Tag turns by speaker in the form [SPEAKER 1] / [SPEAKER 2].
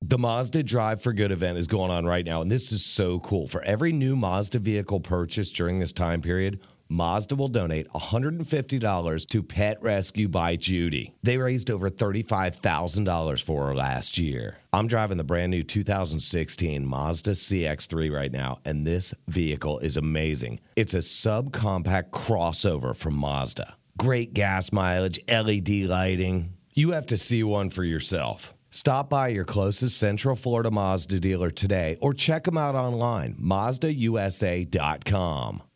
[SPEAKER 1] The Mazda Drive for Good event is going on right now, and this is so cool. For every new Mazda vehicle purchased during this time period, Mazda will donate $150 to Pet Rescue by Judy. They raised over $35,000 for her last year. I'm driving the brand new 2016 Mazda CX-3 right now, and this vehicle is amazing. It's a subcompact crossover from Mazda. Great gas mileage, LED lighting. You have to see one for yourself. Stop by your closest Central Florida Mazda dealer today or check them out online, MazdaUSA.com.